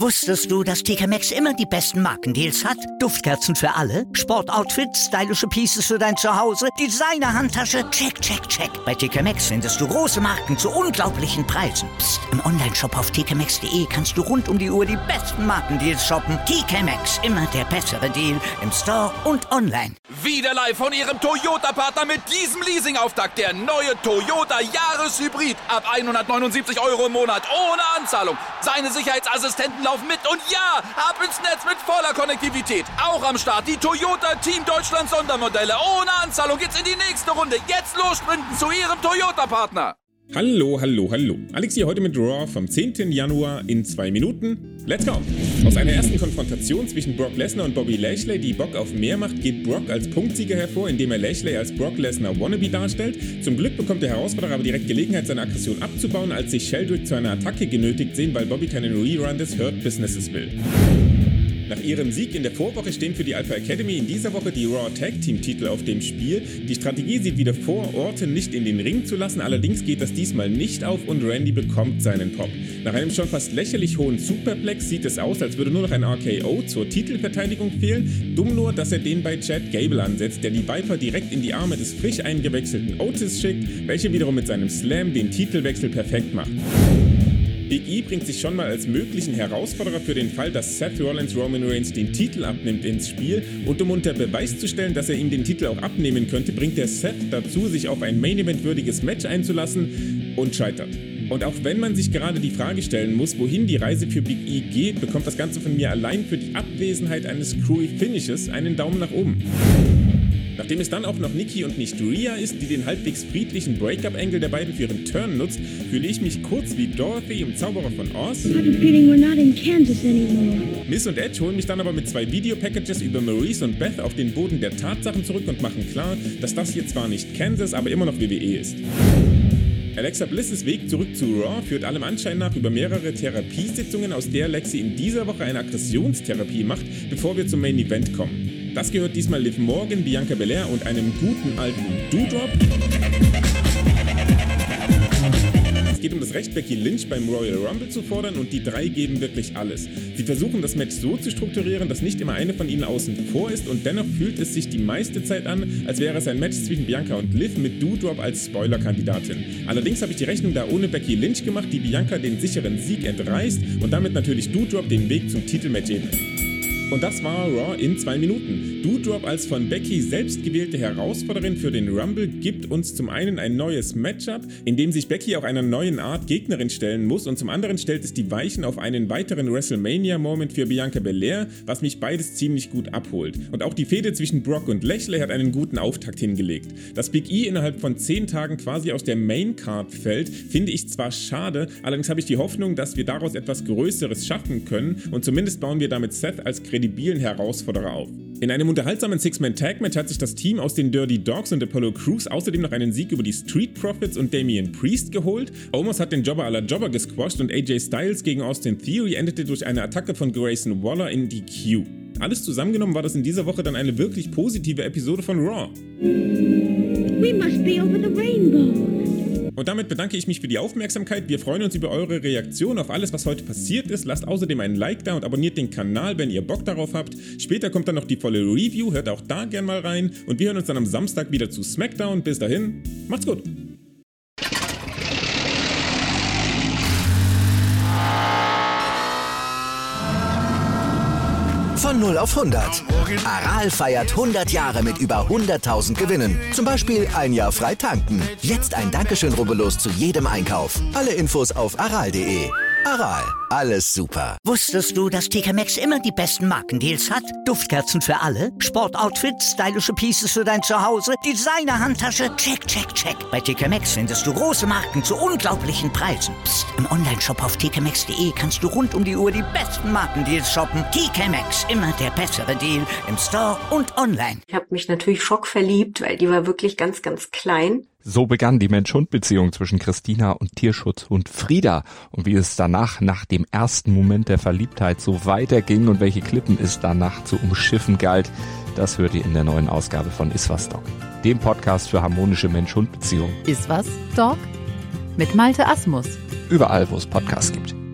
Wusstest du, dass TK Maxx immer die besten Markendeals hat? Duftkerzen für alle, Sportoutfits, stylische Pieces für dein Zuhause, Designer-Handtasche, check, check, check. Bei TK Maxx findest du große Marken zu unglaublichen Preisen. Psst. Im Onlineshop auf tkmaxx.de kannst du rund um die Uhr die besten Markendeals shoppen. TK Maxx, immer der bessere Deal im Store und online. Wieder live von Ihrem Toyota-Partner mit diesem Leasing-Auftakt. Der neue Toyota Jahreshybrid. Ab 179 € im Monat. Ohne Anzahlung. Seine Sicherheitsassistenten laufen mit. Und ja, ab ins Netz mit voller Konnektivität. Auch am Start die Toyota Team Deutschland Sondermodelle. Ohne Anzahlung geht's in die nächste Runde. Jetzt los sprinten zu Ihrem Toyota-Partner. Hallo. Alex hier heute mit Raw vom 10. Januar in 2 Minuten. Let's go! Aus einer ersten Konfrontation zwischen Brock Lesnar und Bobby Lashley, die Bock auf mehr macht, geht Brock als Punktsieger hervor, indem er Lashley als Brock Lesnar Wannabe darstellt. Zum Glück bekommt der Herausforderer aber direkt Gelegenheit, seine Aggression abzubauen, als sich Sheldrick zu einer Attacke genötigt sehen, weil Bobby keinen Rerun des Hurt Businesses will. Nach ihrem Sieg in der Vorwoche stehen für die Alpha Academy in dieser Woche die Raw Tag Team Titel auf dem Spiel. Die Strategie sieht wieder vor, Orton nicht in den Ring zu lassen, allerdings geht das diesmal nicht auf und Randy bekommt seinen Pop. Nach einem schon fast lächerlich hohen Superplex sieht es aus, als würde nur noch ein RKO zur Titelverteidigung fehlen. Dumm nur, dass er den bei Chad Gable ansetzt, der die Viper direkt in die Arme des frisch eingewechselten Otis schickt, welcher wiederum mit seinem Slam den Titelwechsel perfekt macht. Big E bringt sich schon mal als möglichen Herausforderer für den Fall, dass Seth Rollins Roman Reigns den Titel abnimmt ins Spiel, und um unter Beweis zu stellen, dass er ihm den Titel auch abnehmen könnte, bringt er Seth dazu, sich auf ein Main-Event-würdiges Match einzulassen und scheitert. Und auch wenn man sich gerade die Frage stellen muss, wohin die Reise für Big E geht, bekommt das Ganze von mir allein für die Abwesenheit eines Screwy Finishes einen Daumen nach oben. Nachdem es dann auch noch Nikki und nicht Rhea ist, die den halbwegs friedlichen Breakup-Angle der beiden für ihren Turn nutzt, fühle ich mich kurz wie Dorothy im Zauberer von Oz. Miz und Edge holen mich dann aber mit 2 Videopackages über Maurice und Beth auf den Boden der Tatsachen zurück und machen klar, dass das hier zwar nicht Kansas, aber immer noch WWE ist. Alexa Bliss' Weg zurück zu Raw führt allem Anschein nach über mehrere Therapiesitzungen, aus der Lexi in dieser Woche eine Aggressionstherapie macht, bevor wir zum Main Event kommen. Das gehört diesmal Liv Morgan, Bianca Belair und einem guten alten Doudrop. Es geht um das Recht, Becky Lynch beim Royal Rumble zu fordern, und die 3 geben wirklich alles. Sie versuchen das Match so zu strukturieren, dass nicht immer eine von ihnen außen vor ist, und dennoch fühlt es sich die meiste Zeit an, als wäre es ein Match zwischen Bianca und Liv mit Doudrop als Spoiler-Kandidatin. Allerdings habe ich die Rechnung da ohne Becky Lynch gemacht, die Bianca den sicheren Sieg entreißt und damit natürlich Doudrop den Weg zum Titelmatch ebnet. Und das war Raw in 2 Minuten. Doudrop als von Becky selbst gewählte Herausforderin für den Rumble gibt uns zum einen ein neues Matchup, in dem sich Becky auch einer neuen Art Gegnerin stellen muss, und zum anderen stellt es die Weichen auf einen weiteren WrestleMania-Moment für Bianca Belair, was mich beides ziemlich gut abholt. Und auch die Fehde zwischen Brock und Lashley hat einen guten Auftakt hingelegt. Dass Big E innerhalb von 10 Tagen quasi aus der Main-Card fällt, finde ich zwar schade, allerdings habe ich die Hoffnung, dass wir daraus etwas Größeres schaffen können, und zumindest bauen wir damit Seth als kredibilen Herausforderer auf. In einem unterhaltsamen Six-Man-Tag-Match hat sich das Team aus den Dirty Dogs und Apollo Crews außerdem noch einen Sieg über die Street Profits und Damian Priest geholt. Omos hat den Jobber à la Jobber gesquasht, und AJ Styles gegen Austin Theory endete durch eine Attacke von Grayson Waller in DQ. Alles zusammengenommen war das in dieser Woche dann eine wirklich positive Episode von Raw. We must be over the rainbow. Und damit bedanke ich mich für die Aufmerksamkeit. Wir freuen uns über eure Reaktion auf alles, was heute passiert ist. Lasst außerdem einen Like da und abonniert den Kanal, wenn ihr Bock darauf habt. Später kommt dann noch die volle Review, hört auch da gern mal rein. Und wir hören uns dann am Samstag wieder zu SmackDown. Bis dahin, macht's gut! Von 0 auf 100. Aral feiert 100 Jahre mit über 100.000 Gewinnen. Zum Beispiel 1 Jahr frei tanken. Jetzt ein Dankeschön, rubbellos zu jedem Einkauf. Alle Infos auf aral.de. Aral, alles super. Wusstest du, dass TK Maxx immer die besten Markendeals hat? Duftkerzen für alle, Sportoutfits, stylische Pieces für dein Zuhause, Designer-Handtasche, check, check, check. Bei TK Maxx findest du große Marken zu unglaublichen Preisen. Psst. Im Onlineshop auf tkmaxx.de kannst du rund um die Uhr die besten Markendeals shoppen. TK Maxx, immer der bessere Deal im Store und online. Ich habe mich natürlich schockverliebt, weil die war wirklich ganz, ganz klein. So begann die Mensch-Hund-Beziehung zwischen Christina und Tierschutzhund Frieda. Und wie es danach, nach dem ersten Moment der Verliebtheit, so weiterging und welche Klippen es danach zu umschiffen galt, das hört ihr in der neuen Ausgabe von Iswas Dog, dem Podcast für harmonische Mensch-Hund-Beziehungen. Iswas Dog? Mit Malte Asmus. Überall, wo es Podcasts gibt.